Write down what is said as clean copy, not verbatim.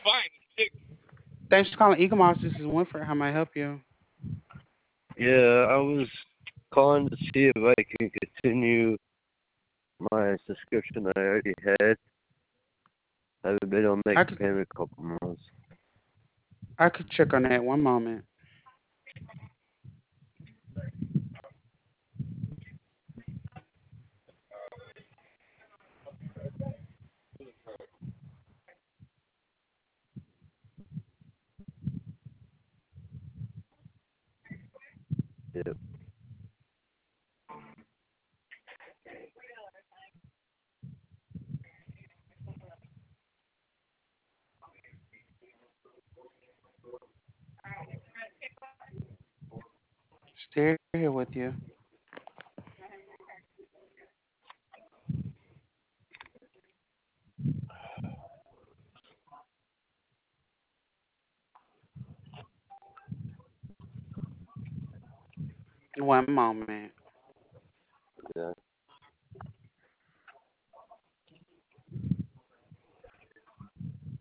Thanks for calling Ecomouse. This is Winfred. How may I help you? Yeah, I was calling to see if I can continue my subscription I already had. I haven't been able to make I a could payment a couple months. I could check on that. One moment. Yeah. Stay here with you. One moment. Yeah.